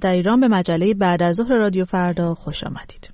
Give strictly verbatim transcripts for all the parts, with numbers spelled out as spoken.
در ایران به مجله بعد از ظهر رادیو فردا خوش آمدید.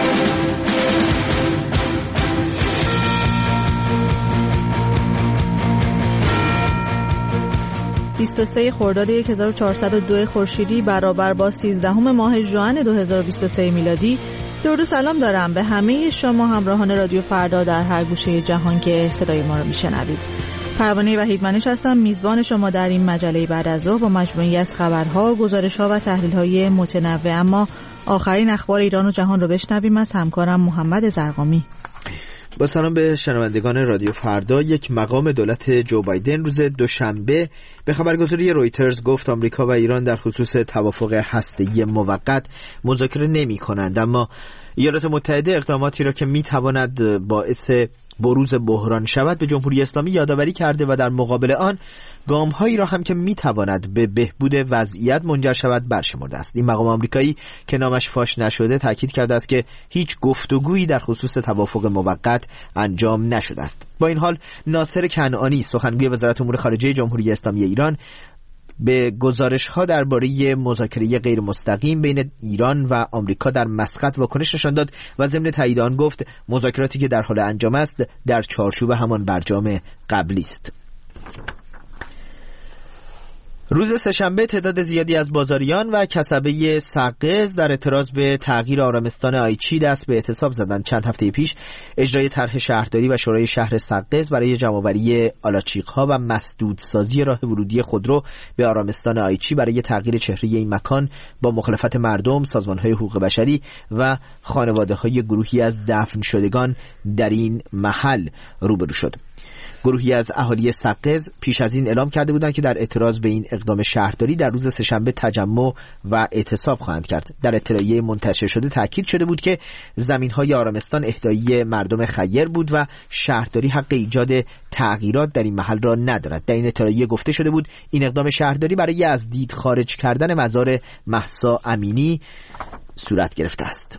بیست و سوم خرداد هزار و چهارصد و دو خورشیدی برابر با سیزدهم ماه ژوئن دو هزار و بیست و سه میلادی. درود و سلام دارم به همه شما همراهان رادیو فردا در هر گوشه جهان که صدای ما رو میشنوید. پروانه وحیدمنش هستم، میزبان شما در این مجله بعد از ظهر با مجموعی از خبرها، گزارش‌ها و تحلیل‌های متنوع. اما آخرین اخبار ایران و جهان رو بشنویم از همکارم محمد زرقامی. با سلام به شنوندگان رادیو فردا. یک مقام دولت جو بایدن روز دوشنبه به خبرگزاری رویترز گفت آمریکا و ایران در خصوص توافق هسته‌ای موقت مذاکره نمی‌کنند، اما ایالات متحده اقداماتی را که می‌تواند باعث بروز بحران شود به جمهوری اسلامی یادآوری کرده و در مقابل آن گام‌هایی را هم که می‌تواند به بهبود وضعیت منجر شود برشمرده است. این مقام آمریکایی که نامش فاش نشده تاکید کرده است که هیچ گفتگویی در خصوص توافق موقت انجام نشده است. با این حال ناصر کنعانی سخنگوی وزارت امور خارجه جمهوری اسلامی ایران به گزارش‌ها درباره مذاکره غیر مستقیم بین ایران و آمریکا در مسقط واکنش نشان داد و ضمن تایید آن گفت مذاکراتی که در حال انجام است در چارچوب همان برجام قبلی است. روز سه‌شنبه تعداد زیادی از بازاریان و کسبه سقز در اعتراض به تغییر آرامستان آیچی دست به اعتصاب زدند. چند هفته پیش اجرای طرح شهرداری و شورای شهر سقز برای جمع‌آوری آلاچیق‌ها و مسدودسازی راه ورودی خودرو به آرامستان آیچی برای تغییر چهره این مکان با مخالفت مردم، سازمان‌های حقوق بشری و خانواده‌های گروهی از دفن شدگان در این محل روبرو شد. گروهی از اهالی سقز پیش از این اعلام کرده بودند که در اعتراض به این اقدام شهرداری در روز سه‌شنبه تجمع و اعتصاب خواهند کرد. در اطلاعیه منتشر شده تاکید شده بود که زمین‌های آرامستان اهدایی مردم خیر بود و شهرداری حق ایجاد تغییرات در این محل را ندارد. در این اطلاعیه گفته شده بود این اقدام شهرداری برای از دید خارج کردن مزار مهسا امینی صورت گرفته است.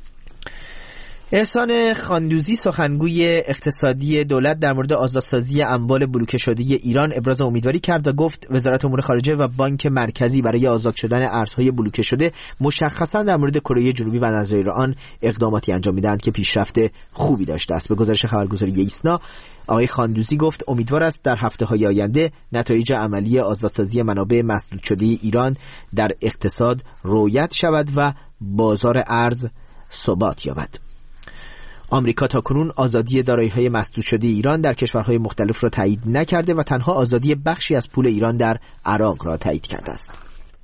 احسان خاندوزی سخنگوی اقتصادی دولت در مورد آزادسازی اموال بلوکه شده ایران ابراز امیدواری کرد و گفت وزارت امور خارجه و بانک مرکزی برای آزاد شدن ارزهای بلوکه شده مشخصا در مورد کره جنوبی و نظایر آن اقداماتی انجام میدهند که پیشرفت خوبی داشته است. به گزارش خبرگزاری ایسنا آقای خاندوزی گفت امیدوار است در هفته‌های آینده نتایج عملی آزادسازی منابع مسدود شده ایران در اقتصاد رویت شود و بازار ارز ثبات یابد. آمریکا تاکنون آزادی دارایی‌های مسدود شده ایران در کشورهای مختلف را تایید نکرده و تنها آزادی بخشی از پول ایران در عراق را تایید کرده است.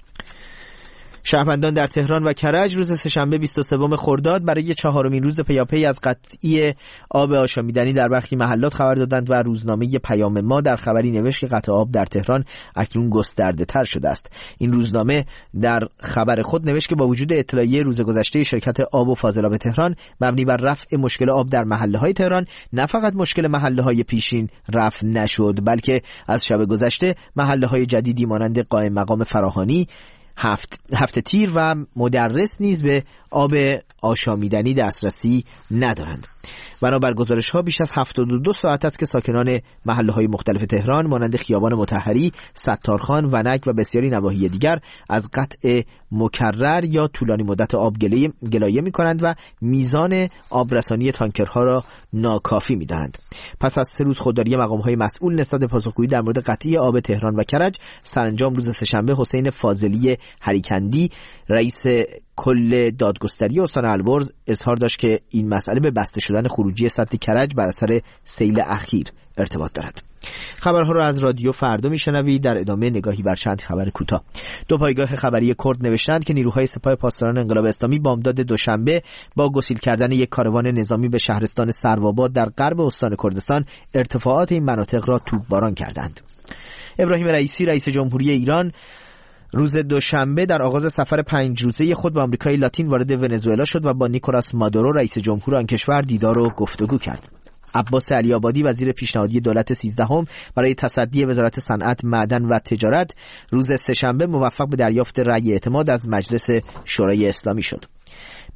شهروندان در تهران و کرج روز سه‌شنبه بیست و سوم خرداد برای چهارمین روز پیاپی از قطعی آب آشامیدنی در برخی محلات خبر دادند و روزنامه پیام ما در خبری نوشت که قطع آب در تهران اکنون گسترده تر شده است. این روزنامه در خبر خود نوشت که با وجود اطلاعیه روز گذشته شرکت آب و فاضلاب تهران مبنی بر رفع مشکل آب در محله‌های تهران، نه فقط مشکل محله‌های پیشین رفع نشد بلکه از شب گذشته محله‌های جدیدی مانند قائم مقام فراهانی، هفت هفته تیر و مدرس نیز به آب آشامیدنی دسترسی ندارند. بنابر گزارش‌ها بیش از هفتاد و دو ساعت است که ساکنان محله‌های مختلف تهران مانند خیابان مطهری، ستارخان، ونک و بسیاری نواحی دیگر از قطع مکرر یا طولانی مدت آب گلایه می‌کنند و میزان آبرسانی تانکرها را ناکافی می‌دانند. پس از سه روز خودداری مقام‌های مسئول نسبت به پاسخگویی در مورد قطعی آب تهران و کرج، سرانجام روز سه‌شنبه حسین فاضلی هریکندی رئیس کل دادگستری استان البرز اظهار داشت که این مسئله به بسته شدن خروجی سد کرج بر اثر سیل اخیر ارتباط دارد. خبرها را از رادیو فردا میشنوید. در ادامه نگاهی بر چند خبر کوتاه. دو پایگاه خبری کرد نوشتند که نیروهای سپاه پاسداران انقلاب اسلامی بامداد دوشنبه با گسیل کردن یک کاروان نظامی به شهرستان سروآباد در غرب استان کردستان ارتفاعات این مناطق را توپباران کردند. ابراهیم رئیسی رئیس جمهوری ایران روز دوشنبه در آغاز سفر پنج روزه خود به آمریکای لاتین وارد ونزوئلا شد و با نیکولاس مادورو رئیس جمهور آن کشور دیدار و گفتگو کرد. عباس علی آبادی وزیر پیشنهادی دولت سیزدهم برای تصدی وزارت صنعت، معدن و تجارت روز سه‌شنبه موفق به دریافت رأی اعتماد از مجلس شورای اسلامی شد.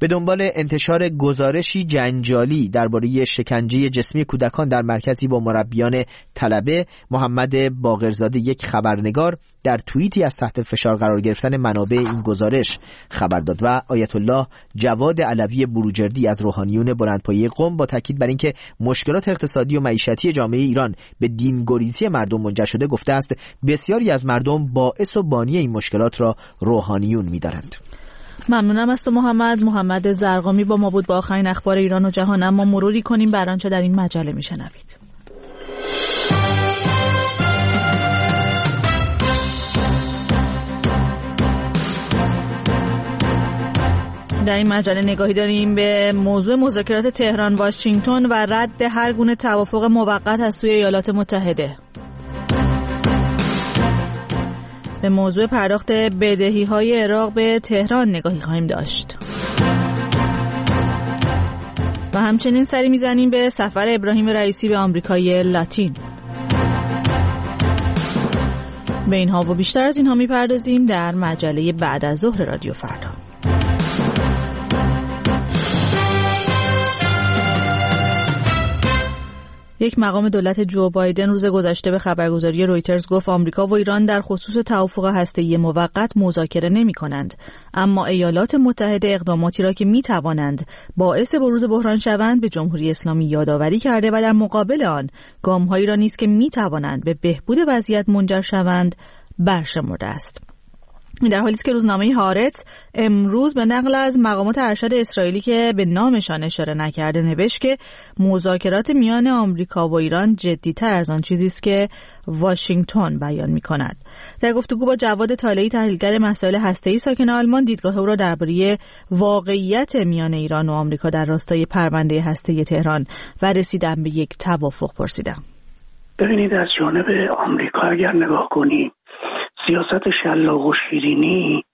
به دنبال انتشار گزارشی جنجالی درباره شکنجه جسمی کودکان در مرکزی با مربیان طلبه، محمد باقرزاده یک خبرنگار در توییتی از تحت فشار قرار گرفتن منابع این گزارش خبر داد و آیت الله جواد علوی بروجردی از روحانیون بلندپایه قم با تاکید بر اینکه مشکلات اقتصادی و معیشتی جامعه ایران به دینگریزی مردم منجر شده گفته است بسیاری از مردم باعث و بانی این مشکلات را روحانیون می‌دارند. ممنونم از تو محمد. محمد زرقامی با ما بود با آخرین اخبار ایران و جهان. اما مروری کنیم بر آنچه در این مجله میشنوید. در این مجله نگاهی داریم به موضوع مذاکرات تهران واشنگتن و رد هر گونه توافق موقت از سوی ایالات متحده. به موضوع پرداخت بدهی‌های عراق به تهران نگاهی خواهیم داشت. و همچنین سری میزنیم به سفر ابراهیم رئیسی به آمریکای لاتین. به اینها و بیشتر از اینها میپردازیم در مجله بعد از ظهر رادیو فردا. یک مقام دولت جو بایدن روز گذشته به خبرگزاری رویترز گفت آمریکا و ایران در خصوص توافق هسته‌ای موقت مذاکره نمی‌کنند، اما ایالات متحده اقداماتی را که می‌توانند باعث بروز بحران شوند به جمهوری اسلامی یادآوری کرده و در مقابل آن گام‌هایی را نیز که می‌توانند به بهبود وضعیت منجر شوند برشمرده است. در حالی است که روزنامه هارتز امروز به نقل از مقامات ارشد اسرائیلی که به نامشان اشاره نکرده نوشت که مذاکرات میان آمریکا و ایران جدی‌تر از آن چیزی است که واشنگتن بیان می‌کند. در گفتگو با جواد طالعی تحلیلگر مسائل هسته‌ای ساکن آلمان دیدگاه او را درباره واقعیت میان ایران و آمریکا در راستای پرونده هسته‌ای تهران و رسیدن به یک توافق پرسیدم. ببینید از جانب آمریکا اگر نگاه کنید سیاست شلاق و شیرینی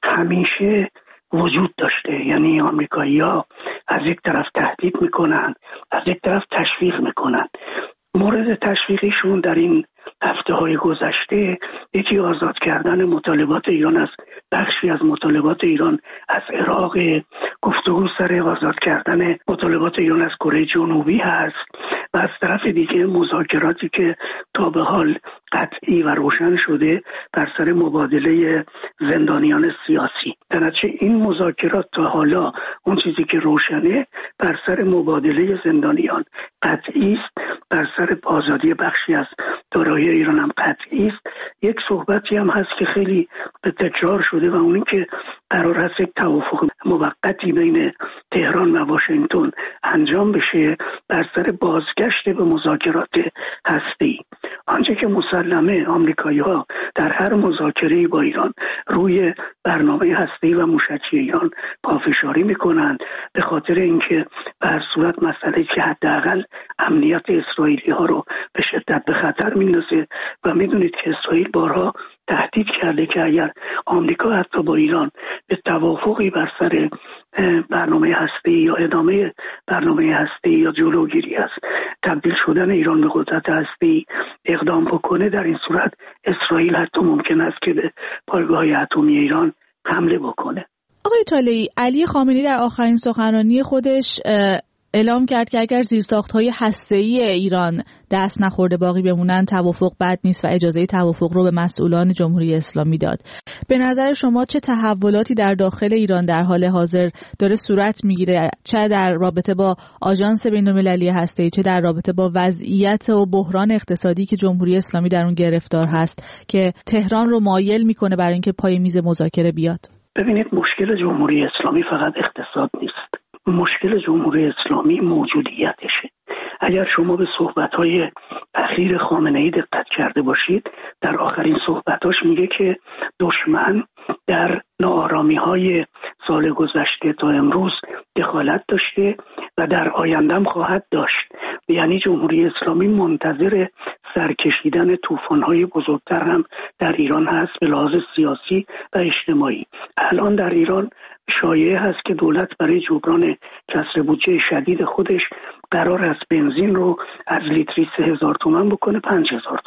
همیشه وجود داشته، یعنی آمریکایی‌ها از یک طرف تهدید میکنن، از یک طرف تشویق میکنن. مورد تشویقیشون در این هفته‌های گذشته یکی آزاد کردن مطالبات ایران از بخشی از مطالبات ایران از عراق، گفتگو سر آزاد کردن مطالبات ایران از کره جنوبی هست و از طرف دیگه مذاکراتی که تا به حال قطعی و روشن شده بر سر مبادله زندانیان سیاسی. در نتیجه این مذاکرات تا حالا اون چیزی که روشنه بر سر مبادله زندانیان قطعی است، بر سر آزادی بخشی از دارایی ایران هم قطعی است. یک صحبتی هم هست که خیلی به تکرار شده و اونی که قرار هست یک توافق موقتی بین تهران و واشنگتن انجام بشه بر سر بازگشت به مذاکرات هسته‌ای. آنچه که مسلمه آمریکایی‌ها در هر مذاکره‌ای با ایران روی برنامه هسته‌ای و موشکی ایران پافشاری می‌کنند به خاطر اینکه به هر صورت مسئله که حداقل امنیت اسرائیلی‌ها رو به شدت به خطر می‌اندازه و می‌دونید که اسرائیل بارها تهدید کرده که اگر آمریکا حتی با ایران به توافقی بر سر برنامه هسته‌ای یا ادامه برنامه هسته‌ای یا جلوگیری از تبدیل شدن ایران به قدرت هسته‌ای اقدام بکنه، در این صورت اسرائیل حتی ممکن است که به پایگاه‌های اتمی ایران حمله بکنه. آقای طالعی، علی خامنه‌ای در آخرین سخنرانی خودش اعلام کرد که اگر زیرساخت‌های هسته‌ای ایران دست نخورده باقی بمونن توافق بد نیست و اجازه توافق رو به مسئولان جمهوری اسلامی داد. به نظر شما چه تحولاتی در داخل ایران در حال حاضر داره صورت میگیره، چه در رابطه با آژانس بین‌المللی هسته‌ای، چه در رابطه با وضعیت و بحران اقتصادی که جمهوری اسلامی در اون گرفتار هست که تهران رو مایل میکنه برای اینکه پای میز مذاکره بیاد؟ ببینید، مشکل جمهوری اسلامی فقط اقتصاد نیست. مشکل جمهوری اسلامی موجودیتشه. اگر شما به صحبت‌های اخیر خامنه‌ای دقت کرده باشید، در آخرین صحبتاش میگه که دشمن در ناآرامی‌های سال گذشته تا امروز دخالت داشته و در آینده هم خواهد داشت. یعنی جمهوری اسلامی منتظر سرکشیدن طوفان‌های بزرگتر هم در ایران هست به لحاظ سیاسی و اجتماعی. الان در ایران شایعه هست که دولت برای جبران کسر بودجه شدید خودش قرار است بنزین رو از لیتری سه هزار تومان بکنه پنج هزار تومان.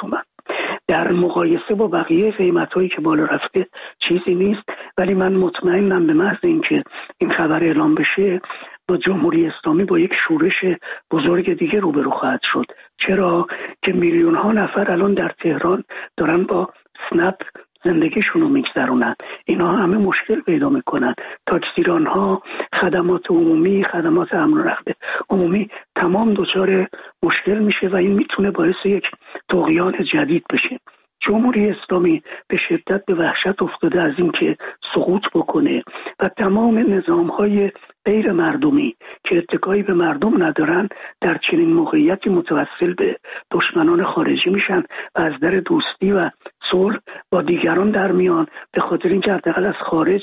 در مقایسه با بقیه قیمت‌هایی که بالا رفته چیزی نیست، ولی من مطمئنم به محض اینکه این خبر اعلام بشه با جمهوری اسلامی با یک شورش بزرگ دیگه روبرو خواهد شد. چرا که میلیون ها نفر الان در تهران دارن با اسنپ زندگیشون رو میگذرونن، اینا همه مشکل پیدا میکنن. تاکسیران ها، خدمات عمومی، خدمات امن و رفت عمومی تمام دچار مشکل میشه و این میتونه باعث یک طغیان جدید بشه. جمهوری اسلامی به شدت به وحشت افتاده از اینکه سقوط بکنه و تمام نظام‌های غیر مردمی که اتکایی به مردم ندارن در چنین موقعیتی متوسل به دشمنان خارجی میشن و از در دوستی و صلح با دیگران در میان، به خاطر اینکه حداقل از خارج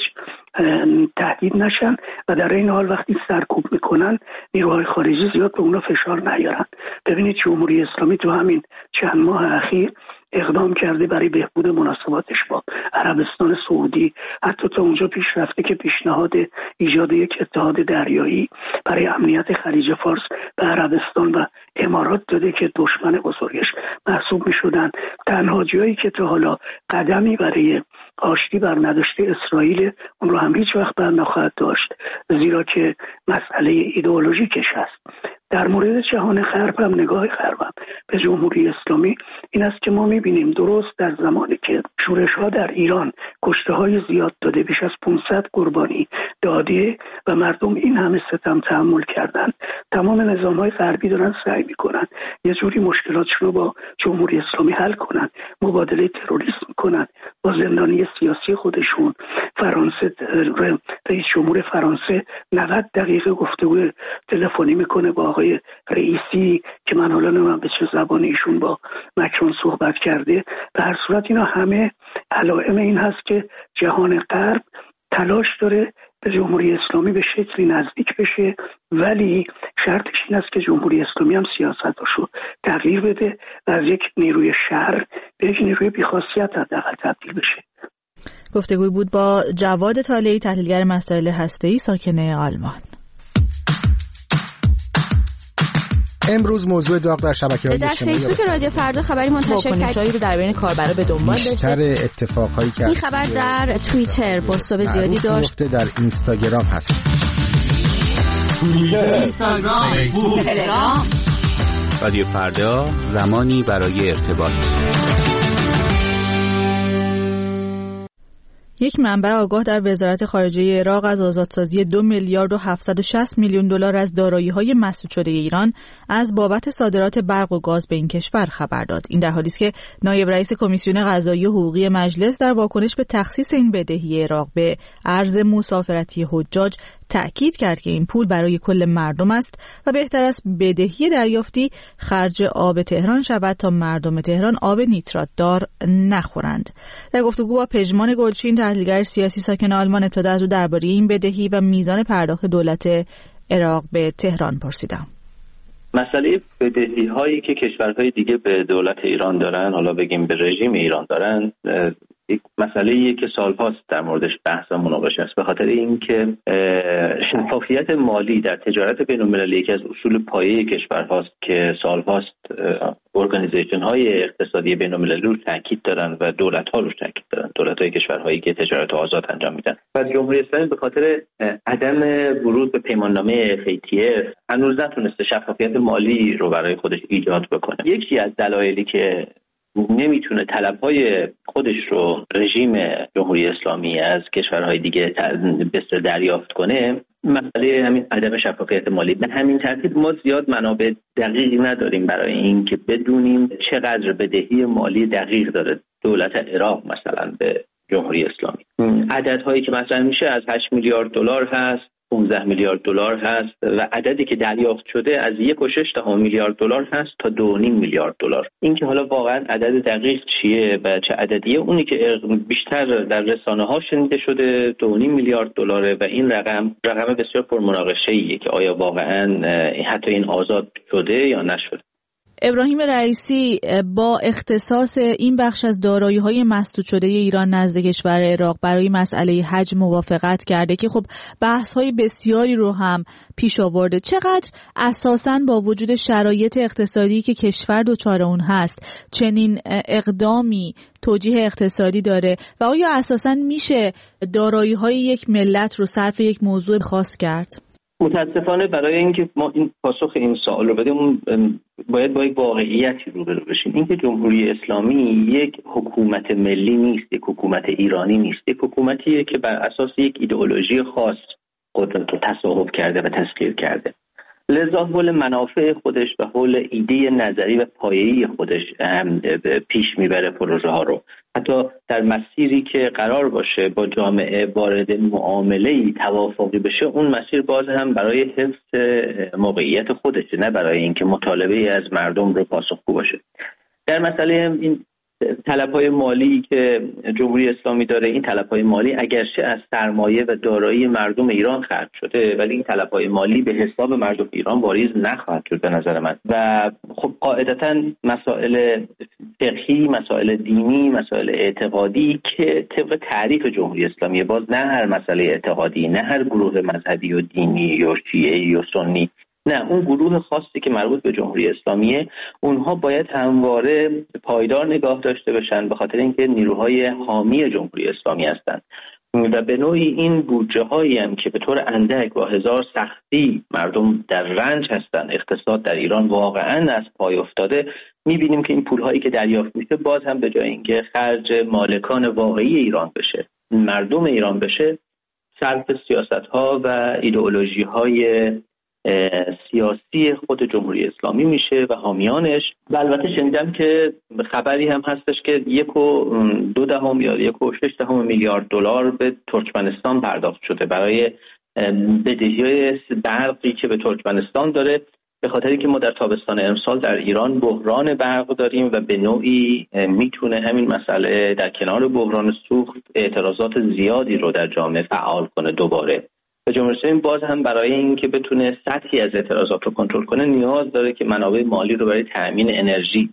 تهدید نشن و در این حال وقتی سرکوب میکنن نیروهای خارجی زیاد به اونا فشار نیارن. ببینید جمهوری اسلامی تو همین چند ماه اخیر اقدام کرده برای بهبود مناسباتش با عربستان سعودی، حتی تا اونجا پیش رفته که پیشنهاد ایجاد یک اتحاد دریایی برای امنیت خلیج فارس به عربستان و امارات داده که دشمن بزرگش محسوب می شدن. تنها جایی که تا حالا قدمی برای آشتی بر نداشته اسرائیل، اون رو هم هیچ وقت بر نخواهد داشت، زیرا که مسئله ایدئولوژیکش هست. در مورد جهان غرب هم نگاه غرب به جمهوری اسلامی این است که ما می‌بینیم درست در زمانی که شورش‌ها در ایران کشته‌های زیاد داده، بیش از پانصد قربانی داده و مردم این همه ستم تحمل کردن، تمام نظام‌های غربی دارن سعی می‌کنن یه جوری مشکلاتشون رو با جمهوری اسلامی حل کنن، مبادله تروریسم کنن با زندانی سیاسی خودشون. فرانسه، رئیس جمهور فرانسه نود دقیقه گفتگو تلفنی میکنه با آقای رئیسی که من حالا نمیدونم به چه زبانی ایشون با مکرون صحبت کرده. به هر صورت اینا همه علائم این هست که جهان غرب تلاش داره به جمهوری اسلامی به شکلی نزدیک بشه، ولی شرطش این است که جمهوری اسلامی هم سیاستاشو تغییر بده و از یک نیروی شر به یک نیروی بی‌خاصیت حداقل تبدیل بشه. گفتگوی بود با جواد طالعی، تحلیلگر مسائل هسته‌ای ساکن آلمان. امروز موضوع داغ در شبکه‌های اجتماعی در فیسبوک رادیو فردا خبری منتشر کرد رو در بین کاربرا به دنبال داشته. بیشتر اتفاقایی که این خبر در توییتر بازتاب زیادی داشت، در اینستاگرام هست. توییتر، اینستاگرام، فیسبوک، تلگرام. رادیو فردا، زمانی برای ارتباط. یک منبع آگاه در وزارت خارجه عراق از آزادسازی دو میلیارد و هفتصد و شصت میلیون دلار از دارایی‌های مسدود شده ایران از بابت صادرات برق و گاز به این کشور خبر داد. این در حالی است که نایب رئیس کمیسیون قضایی و حقوقی مجلس در واکنش به تخصیص این بدهی عراق به ارز مسافرتی حجاج تأکید کرد که این پول برای کل مردم است و بهتر است بدهی دریافتی خرج آب تهران شود تا مردم تهران آب نیترات دار نخورند. در گفتگو با پژمان گلچین، تحلیلگر سیاسی ساکن آلمان، ابتدا از او درباره این بدهی و میزان پرداخت دولت عراق به تهران پرسیدم. مسئله بدهی هایی که کشورهای دیگه به دولت ایران دارن، حالا بگیم به رژیم ایران دارن، یک مسئله‌ایه که سالهاست در موردش بحث و مناقشه است، به خاطر اینکه شفافیت مالی در تجارت بین‌المللی یکی از اصول پایه کشورهاست که سالهاست ارگانیزیشن‌های اقتصادی بین‌المللی رو تاکید دارن و دولت‌ها رو تاکید دارن، دولت‌های کشورهایی که تجارت آزاد انجام میدن. و جمهوری اسلامی به خاطر عدم ورود به پیماننامه اف ای تی اف هنوز نتونسته شفافیت مالی رو برای خودش ایجاد بکنه. یکی از دلایلی که نمیتونه طلبهای خودش رو رژیم جمهوری اسلامی از کشورهای دیگه بسته دریافت کنه، مسئله همین عدم شفافیت مالی. به همین ترتیب ما زیاد منابع دقیقی نداریم برای این که بدونیم چقدر بدهی مالی دقیق داره دولت عراق مثلا به جمهوری اسلامی. عددهایی که مثلا میشه از هشت میلیارد دلار هست، پانزده میلیارد دلار هست و عددی که دریافت شده از یک و شش دهم میلیارد دلار هست تا دو و نیم میلیارد دلار. این که حالا واقعا عدد دقیق چیه و چه عددیه، اونی که بیشتر در رسانه ها شنیده شده دو و نیم میلیارد دلاره و این رقم رقم بسیار پرمناقشه ایه که آیا واقعا حتی این آزاد شده یا نشده. ابراهیم رئیسی با اختصاص این بخش از دارایی‌های مسدود شده ایران نزد کشور عراق برای مسئله حج موافقت کرده که خب بحث‌های بسیاری رو هم پیش آورده. چقدر اساساً با وجود شرایط اقتصادی که کشور دچار اون هست چنین اقدامی توجیه اقتصادی داره و آیا اساساً میشه دارایی‌های یک ملت رو صرف یک موضوع خاص کرد؟ متاسفانه برای اینکه ما این پاسخ این سوال رو بدیم باید با یک واقعیتی روبرو بشیم. اینکه جمهوری اسلامی یک حکومت ملی نیست، یک حکومت ایرانی نیست، یک حکومتیه که بر اساس یک ایدئولوژی خاص قدرت رو تصاحب کرده و تسخیر کرده. لذا حول منافع خودش و حول ایده نظری و پایه‌ای خودش پیش میبره پروژه ها رو. حتی در مسیری که قرار باشه با جامعه وارد معامله‌ای توافقی بشه، اون مسیر باز هم برای حفظ موقعیت خودشه، نه برای اینکه مطالبه از مردم رو پاسخگو باشه. در مسئله این طلب‌های مالی که جمهوری اسلامی داره، این طلب‌های مالی اگرچه از سرمایه و دارایی مردم ایران خرج شده، ولی این طلب‌های مالی به حساب مردم ایران واریز نخواهد شد به نظر من. و خب قاعدتاً مسائل فقهی، مسائل دینی، مسائل اعتقادی که طبق تعریف جمهوری اسلامی، باز نه هر مسئله اعتقادی، نه هر گروه مذهبی و دینی یا شیعی یا سنی، نه اون گروه خاصی که مربوط به جمهوری اسلامیه، اونها باید همواره پایدار نگاه داشته بشن، به خاطر اینکه نیروهای حامی جمهوری اسلامی هستند و به نوعی این بودجه هایی هم که به طور اندک با هزار سختی مردم در رنج هستند، اقتصاد در ایران واقعا از پای افتاده، میبینیم که این پول هایی که دریافت میشه باز هم به جای اینکه خرج مالکان واقعی ایران بشه، مردم ایران بشه، صرف سیاست ها و ایدئولوژی های سیاسی خود جمهوری اسلامی میشه و حامیانش. و البته شنیدم که خبری هم هستش که یک و دو دهم یا یک و شش دهم میلیارد دلار به ترکمنستان پرداخت شده برای بدهی‌های برقی که به ترکمنستان داره، به خاطر اینکه ما در تابستان امسال در ایران بحران برق داریم و به نوعی میتونه همین مسئله در کنار بحران سوخت اعتراضات زیادی رو در جامعه فعال کنه دوباره. و جمهوری اسلامی باز هم برای اینکه بتونه سطحی از اعتراضات رو کنترل کنه نیاز داره که منابع مالی رو برای تأمین انرژی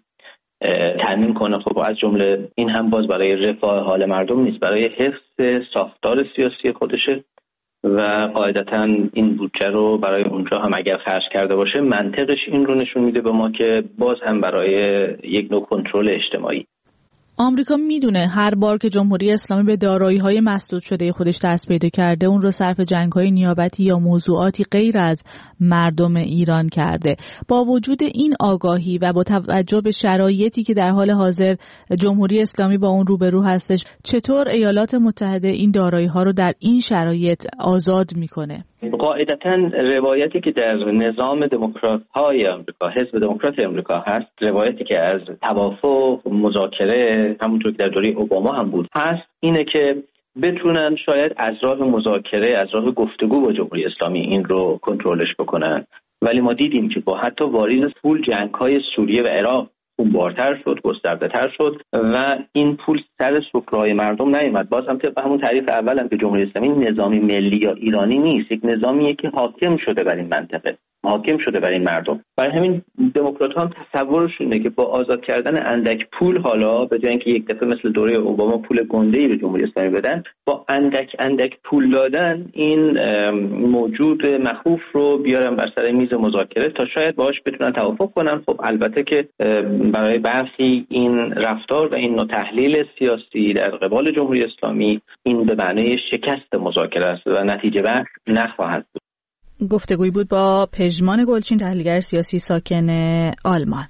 تأمین کنه. خب از جمله این هم باز برای رفاه حال مردم نیست، برای حفظ ساختار سیاسی خودشه و قاعدتاً این بودجه رو برای اونجا هم اگر خرج کرده باشه منطقش این رو نشون میده به ما که باز هم برای یک نوع کنترل اجتماعی. آمریکا میدونه هر بار که جمهوری اسلامی به دارایی‌های مسدود شده خودش دست پیدا کرده اون رو صرف جنگ‌های نیابتی یا موضوعاتی غیر از مردم ایران کرده. با وجود این آگاهی و با توجه به شرایطی که در حال حاضر جمهوری اسلامی با اون روبرو هستش، چطور ایالات متحده این دارایی‌ها رو در این شرایط آزاد میکنه؟ قاعدتاً روایتی که در نظام دموکرات‌های آمریکا، حزب دموکرات آمریکا هست، روایتی که از توافق، مذاکره، همونطور که در دوره اوباما هم بود هست، اینه که بتونن شاید از راه مذاکره، از راه گفتگو با جمهوری اسلامی این رو کنترلش بکنن. ولی ما دیدیم که با حتی واریز پول جنگ‌های سوریه و عراق خونبارتر شد، گسترده‌تر شد و این پول سر سفره‌های مردم نیامد. باز هم طبق همون تعریف اول هم که جمهوری اسلامی نظامی ملی یا ایرانی نیست، یک نظامیه که حاکم شده بر این منطقه، حاکم شده بر این مردم. برای همین دموکرات‌ها هم تصورشونه که با آزاد کردن اندک پول، حالا به جای اینکه یک دفعه مثل دوره اوباما پول گنده‌ای به جمهوری اسلامی بدن، با اندک اندک پول دادن این موجود مخوف رو بیارن بر سر میز مذاکره تا شاید باهاش بتونن توافق کنن. خب البته که برای برخی این رفتار و این نوع تحلیل سیاسی در قبال جمهوری اسلامی این به معنی شکست مذاکره است و نتیجه بخش نخواهد بود. گفتگویی بود با پژمان گلچین، تحلیلگر سیاسی ساکن آلمان.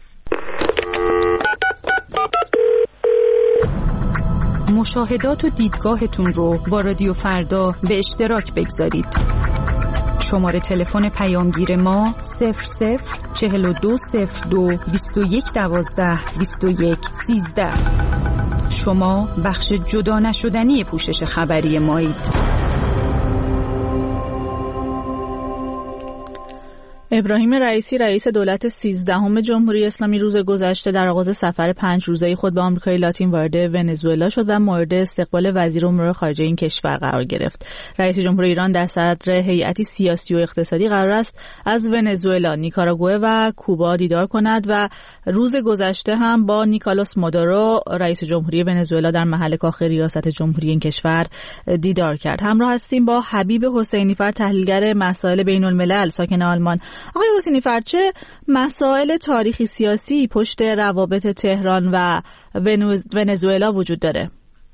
مشاهدات و دیدگاهتون رو با رادیو فردا به اشتراک بگذارید. شماره تلفن پیامگیر ما صفر صفر چهل و دو صفر دو بیست و یک دوازده بیست و یک سیزده. شما بخش جدا نشدنی پوشش خبری مایید. ابراهیم رئیسی رئیس دولت سیزدهم جمهوری اسلامی روز گذشته در آغاز سفر پنج روزه خود به آمریکای لاتین وارد ونزوئلا شد و مورد استقبال وزیر امور خارجه این کشور قرار گرفت. رئیس جمهور ایران در صدر هیئتی سیاسی و اقتصادی قرار است از ونزوئلا، نیکاراگوئه و کوبا دیدار کند و روز گذشته هم با نیکولاس مادورو رئیس جمهوری ونزوئلا در محل کاخ ریاست جمهوری این کشور دیدار کرد. همراه هستیم با حبیب حسینیفر، تحلیلگر مسائل بین الملل ساکن آلمان. آقای حسینیفر، چه مسائل تاریخی سیاسی پشت روابط تهران و ونزوئلا وجود داره؟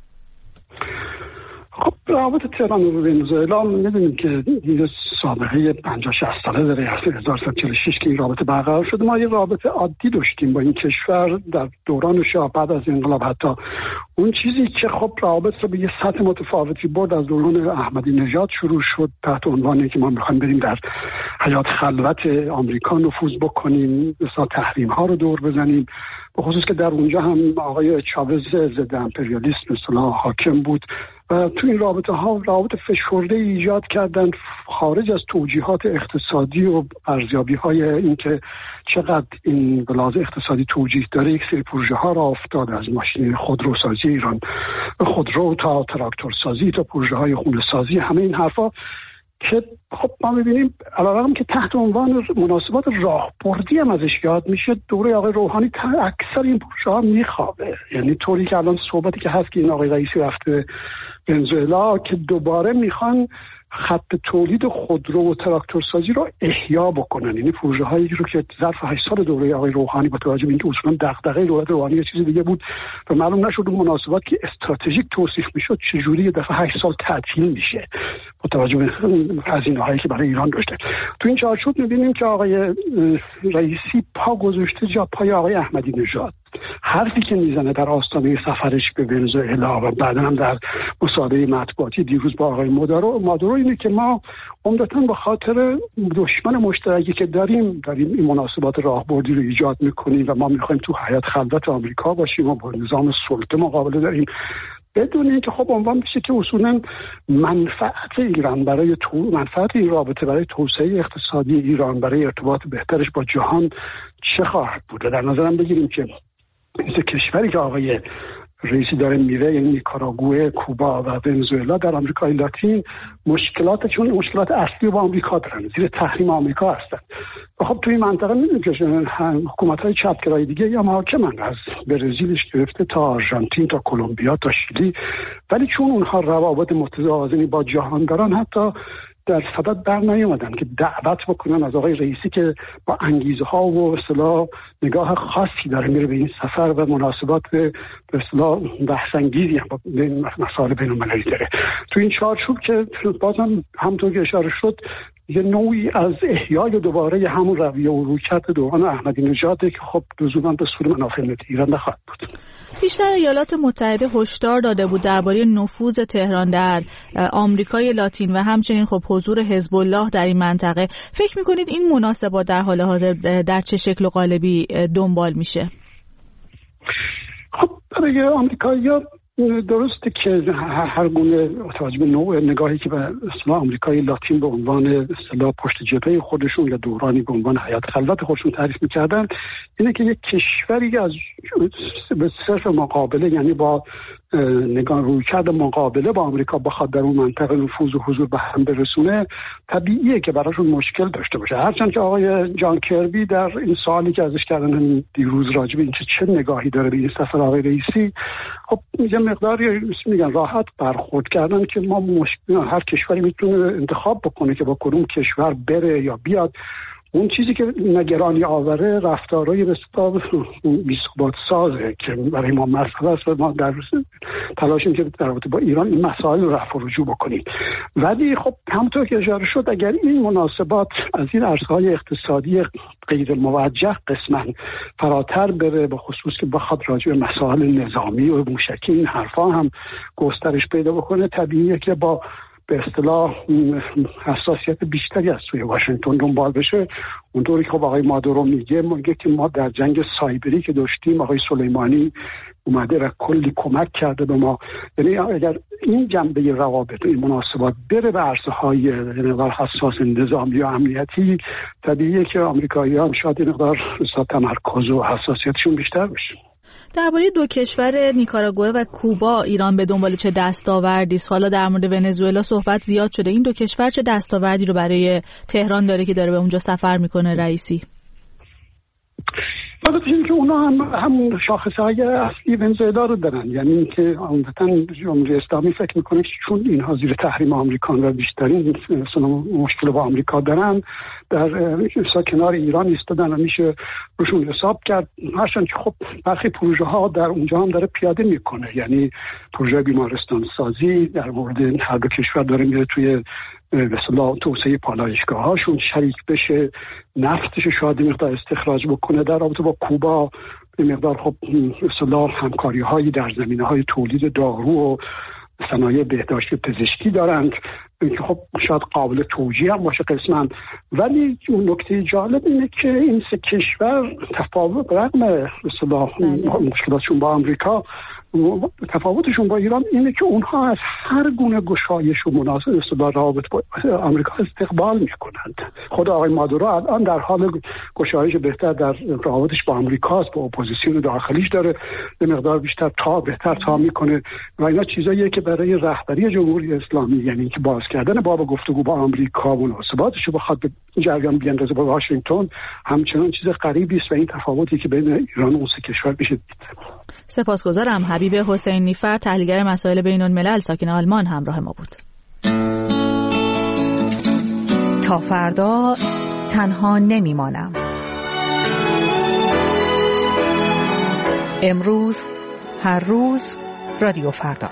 خب روابط تهران و ونزوئلا می‌دونیم که یه سابقه پنجاه شصت ساله داره. از هزار و سیصد و چهل و شش که این رابطه برقرار شده. ما یه رابطه عادی داشتیم با این کشور در دوران شاه، بعد از انقلاب. حتی اون چیزی که خب روابط رو به یه سطح متفاوتی برد از دوران احمدی نژاد شروع شد، تحت عنوانی که ما می‌خوایم بریم در حیات خلوت آمریکا نفوذ بکنیم، مثلا تحریم ها رو دور بزنیم، به خصوص که در اونجا هم آقای چاوز ضد امپریالیسم مثلا حاکم بود و تو این رابطه ها روابط فشرده ایجاد کردن خارج از توجیهات اقتصادی و ارزیابی های این که چقدر این بلاز اقتصادی توجیه داره. یک سری پروژه ها را افتاد، از ماشین خودروسازی ایران، خودرو تا تراکتورسازی تا پروژه های خونه سازی، همه این حرفا که خب ما می‌بینیم علاوه که تحت عنوان مناسبات راهبردی هم ازش یاد میشه، دوره آقای روحانی اکثر این پروژه‌ها میخوابه. یعنی طوری که الان صحبتی که هست که این آقای رئیسی رفته ونزوئلا که دوباره میخوان خط تولید خودرو و تراکتورسازی رو احیا بکنن. یعنی پروژه هایی رو که ظرف هشت سال دوره آقای روحانی با توجه به اینکه اصولا دغدغه دولت روحانی یه چیز دیگه بود و معلوم نشد اون مناسبات که استراتژیک توصیف میشد چجوری یه دفعه هشت سال تعطیل میشه با توجه به هزینه‌هایی که برای ایران داشته. تو این چارچوب می‌بینیم که آقای رئیسی پا گذاشته جا پای آقای احمدی نژاد. حرفی که میزنه در آستانه سفرش به ونزوئلا و بعدا هم در مصاحبه مطبوعاتی دیروز با آقای مادورو مادورو اینه که ما عمدتاً به خاطر دشمن مشترکی که داریم داریم این مناسبات راهبردی رو ایجاد میکنیم و ما میخوایم تو حیات خلوت آمریکا باشیم و با نظام سلطه مقابله داریم، بدون اینکه خب عنوان بشه که اصولاً منفعت ایران برای تو منفعت این رابطه برای توسعه اقتصادی ایران، برای ارتباط بهترش با جهان چه خواهد بود. در نظرم بگیریم که مثل کشوری که آقای رئیسی داره میره، یعنی نیکاراگوئه، کوبا و ونزوئلا در آمریکای لاتین، مشکلات چون مشکلات اصلی با آمریکا دارن، زیر تحریم آمریکا هستن. و خب توی منطقه میدونیم که حکومت‌های چپگرای دیگه یا حاکمن، از برزیلش گرفته تا آرژانتین تا کلمبیا تا شیلی، ولی چون اونها روابط متوازنی با جهان دارن حتی در صدد بر نیومدن که دعوت بکنن از آقای رئیسی که با انگیزه ها و اصطلاح نگاه خاصی داره میره به این سفر و مناسبات به اصطلاح بحث انگیزی هم با مسائل بین المللی داره. تو این چارچوب که بازم همونطور که اشاره شد یه نوعی از احیای دوباره همون رویه و رویکرد دوران احمدی نژاده که خب لزوما به سود منافع ملی ایران نخواهد بود. بیشتر ایالات متحده هشدار داده بود درباره نفوذ تهران در آمریکای لاتین و همچنین خب حضور حزب الله در این منطقه. فکر می‌کنید این مناسبات در حال حاضر در چه شکل و قالبی دنبال میشه؟ خب برای آمریکایی‌ها درسته که هر گونه توجه به نوع نگاهی که به اصطلاح آمریکای لاتین به عنوان اصطلاح پشت جبهه خودشون یا دورانی به عنوان حیات خلوت خودشون تعریف می‌کردن، اینه که یک کشوری از به صرف مقابله، یعنی با نگاه رویکرد مقابله با آمریکا بخواد در اون منطقه نفوذ و حضور به هم برسونه، طبیعیه که براشون مشکل داشته باشه. هرچند که آقای جان کربی در این سوالی که ازش کردن دیروز راجع به این چه نگاهی داره به این سفر آقای رئیسی، خب یه مقداری میگن راحت برخورد کردن که ما مشکل هر کشوری میتونه انتخاب بکنه که با کدوم کشور بره یا بیاد. اون چیزی که نگرانی آوره رفتارهای به اصطلاح بی‌ثبات سازه که برای ما مسئله است و ما در تلاشیم که در رابطه با ایران این مسائل رو رفع و رجوع بکنیم. ولی خب همونطور که اشاره شد اگر این مناسبات از این عرصه‌های اقتصادی غیر موجه قسماً فراتر بره، به خصوص که بخواد راجع به مسائل نظامی و موشکی این حرفا هم گسترش پیدا بکنه، طبیعیه که با به اصطلاح حساسیت بیشتری از سوی واشنگتن دنبال بشه. اونطوری که خب آقای مادورو میگه میگه که ما در جنگ سایبری که داشتیم آقای سلیمانی اومده و کلی کمک کرده به ما. یعنی اگر این جنبه روابط و این مناسبات بره به عرصه‌های مقدار حساس نظامی و امنیتی، طبیعیه که آمریکایی‌ها شاید این مقدار تمرکز و حساسیتشون بیشتر بشه. درباره دو کشور نیکاراگوئه و کوبا ایران به دنبال چه دستاوردی است؟ حالا در مورد ونزوئلا صحبت زیاد شده. این دو کشور چه دستاوردی رو برای تهران داره که داره به اونجا سفر میکنه رئیسی؟ البته اینکه اونا هم همون شاخصهای اصلی ونزوئلا رو دارن، یعنی اینکه عمدتاً جمهوری اسلامی فکر میکنه که چون اینها زیر تحریم آمریکان و بیشترین مشکل با آمریکا دارن، در کنار ایران ایستادن و میشه روشون حساب کرد. هرچند که خب برخی پروژه ها در اونجا هم داره پیاده میکنه، یعنی پروژه بیمارستان سازی در مورد هر دو کشور داره میره توی به اصطلاح توسعه پالایشگاه هاشون شریک بشه، نفتش شاید مقدار استخراج بکنه. در رابطه با کوبا به مقدار خب به اصطلاح همکاری هایی در زمینه های تولید دارو و صنایع بهداشت پزشکی دارند که خب شاید قابل توجیه هم باشه قسماً. ولی نکته جالب اینه که این سه کشور تفاوت رغم اصطلاح مشکلاتشون با آمریکا، تفاوتشون با ایران اینه که اونها از هر گونه گشایش و مناسب اصطلاح روابط با آمریکا استقبال میکنند. خود آقای مادورو الان در حال گشایش بهتر در روابطش با آمریکاست، با اپوزیسیون داخلیش داره به مقدار بیشتر تا بهتر تا میکنه و اینا چیزاییه که برای رهبری جمهوری اسلامی، یعنی که باز کردن باب گفتگو با آمریکا و مناسباتش رو بخواد به جریان بیاندازه با واشنگتن، همچنان چیز غریبی است و این تفاوتی که بین ایران و اون سه کشور میشه دید. سپاسگزارم. حبیب حسین نیفر، تحلیلگر مسائل بین الملل، ساکن آلمان، همراه ما بود. تا فردا تنها نمیمانم. امروز، هر روز، رادیو فردا.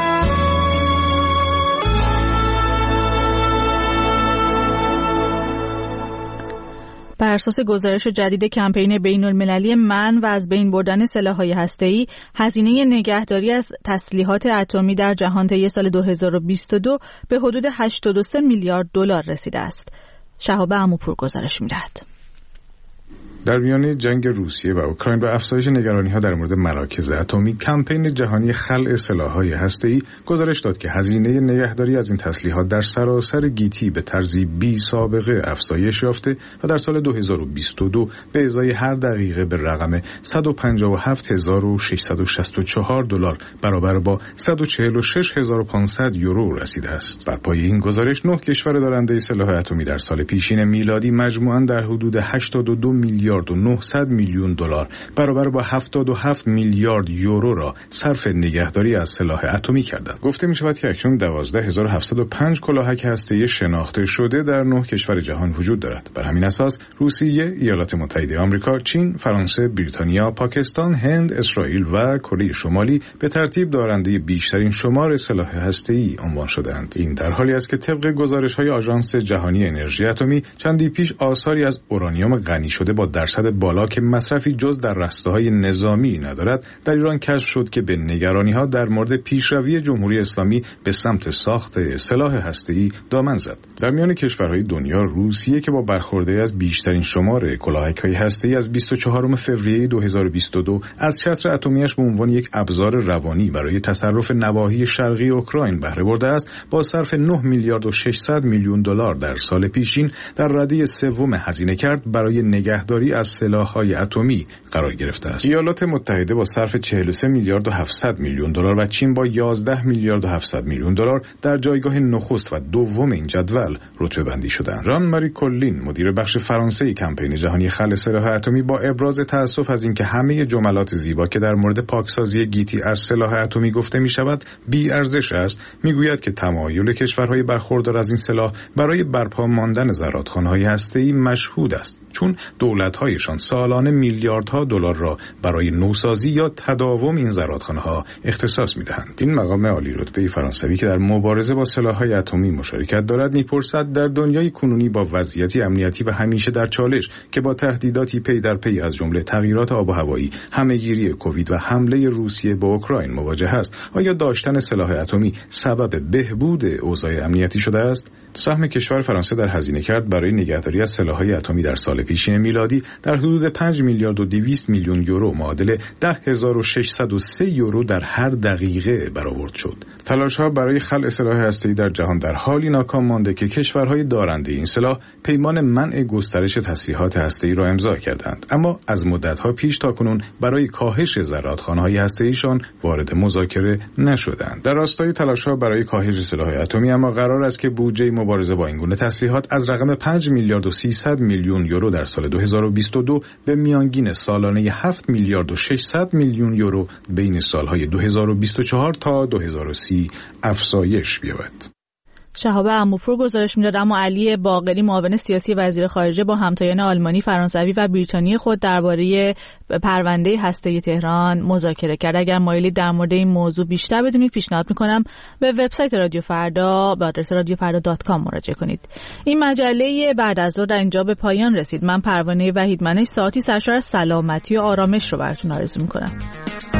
بر اساس گزارش جدید کمپین بین‌المللی منع و از بین بردن سلاح‌های هسته‌ای، هزینه نگهداری از تسلیحات اتمی در جهان طی سال دو هزار و بیست و دو به حدود هشتاد و سه میلیارد دلار رسیده است. شهاب عموپور گزارش می‌دهد. در میان جنگ روسیه و اوکراین و افزایش نگرانی‌ها در مورد مراکز اتمی، کمپین جهانی خلع سلاح‌های هسته‌ای گزارش داد که هزینه نگهداری از این تسلیحات در سراسر گیتی به طرزی بی سابقه افزایش یافته و در سال دو هزار و بیست و دو به ازای هر دقیقه به رقم صد و پنجاه و هفت هزار و ششصد و شصت و چهار دلار برابر با صد و چهل و شش هزار و پانصد یورو رسیده است. بر پایه این گزارش نه کشور دارنده سلاح اتمی در سال پیشین میلادی مجموعاً در حدود هشتاد و دو میلیارد و نهصد میلیون دلار برابر با هفتاد و هفت میلیارد یورو را صرف نگهداری از سلاح اتمی کردند. گفته می شود که اکنون دوازده هزار و هفتصد و پنج کلاهک هسته‌ای شناخته شده در نه کشور جهان وجود دارد. بر همین اساس روسیه، ایالات متحده آمریکا، چین، فرانسه، بریتانیا، پاکستان، هند، اسرائیل و کره شمالی به ترتیب دارنده بیشترین شمار سلاح هسته‌ای عنوان شدند. این در حالی است که طبق گزارش‌های آژانس جهانی انرژی اتمی چندی پیش آثاری از اورانیوم غنی شده با درصد بالا که مصرفی جز در رسته‌های نظامی ندارد در ایران کشف شد که به نگرانی‌ها در مورد پیشروی جمهوری اسلامی به سمت ساخت سلاح هسته‌ای دامن زد. در میان کشورهای دنیا، روسیه که با برخورداری از بیشترین شمار کلاهک‌های هسته‌ای از بیست و چهارم فوریه دو هزار و بیست و دو از چتر اتمی‌اش به عنوان یک ابزار روانی برای تصرف نواحی شرقی اوکراین بهره برده است، با صرف نه میلیارد و ششصد میلیون دلار در سال پیشین در رده سوم هزینه کرد برای نگهداری از سلاح‌های اتمی قرار گرفته است. ایالات متحده با صرف چهل و سه میلیارد و هفتصد میلیون دلار و چین با یازده میلیارد و هفتصد میلیون دلار در جایگاه نخست و دوم این جدول رتبه بندی شدند. ران ماری کولین، مدیر بخش فرانسوی کمپین جهانی خلع سلاح اتمی، با ابراز تأسف از اینکه همه جملات زیبا که در مورد پاکسازی گیتی از سلاح اتمی گفته می‌شود بی ارزش است، میگوید که تمایل کشورهای برخوردار از این سلاح برای برپا ماندن زرادخانه‌های هسته‌ای مشهود است، چون دولت شرکت‌هایشان سالانه میلیاردها دلار را برای نوسازی یا تداوم این زرادخانه‌ها اختصاص می‌دهند. این مقام عالی‌رتبه فرانسوی که در مبارزه با سلاح‌های اتمی مشارکت دارد می‌پرسد در دنیای کنونی با وضعیتی امنیتی و همیشه در چالش که با تهدیداتی پی در پی از جمله تغییرات آب و هوایی، همه‌گیری کووید و حمله روسیه به اوکراین مواجه است، آیا داشتن سلاح اتمی سبب بهبود اوضاع امنیتی شده است؟ سهم کشور فرانسه در هزینه کرد برای نگهداری از سلاح‌های اتمی در سال پیشین میلادی در حدود پنج میلیارد و دویست میلیون یورو معادل ده هزار و ششصد و سه یورو در هر دقیقه برآورد شد. تلاش‌ها برای خلع سلاح هسته‌ای در جهان در حالی ناکام مانده که کشورهای دارنده این سلاح پیمان منع گسترش تسلیحات هسته‌ای را امضا کردند، اما از مدت‌ها پیش تاکنون برای کاهش زرادخانه‌های هسته‌ایشان وارد مذاکره نشدند. در راستای تلاش‌ها برای کاهش سلاح اتمی اما قرار است که بودجه مبارزه با این گونه تسلیحات از رقم پنج میلیارد و سیصد میلیون یورو در سال دو هزار و بیست و دو به میانگین سالانه هفت میلیارد و ششصد میلیون یورو بین سالهای دو هزار و بیست و چهار تا دو هزار و سی افزایش بیابد. شهاب عموپور گزارش میداد. اما علی باقری معاون سیاسی وزیر خارجه با همتایان آلمانی، فرانسوی و بریتانیایی خود درباره پرونده هسته‌ای تهران مذاکره کرد. اگر مایلید در مورد این موضوع بیشتر بدونید پیشنهاد میکنم به وبسایت رادیو فردا به آدرس رادیو فردا دات کام مراجعه کنید. این مجله بعد از ظهر در اینجا به پایان رسید. من پروانه وحیدمنش ساعتی سرشار از سلامتی و آرامش رو براتون آرزو میکنم.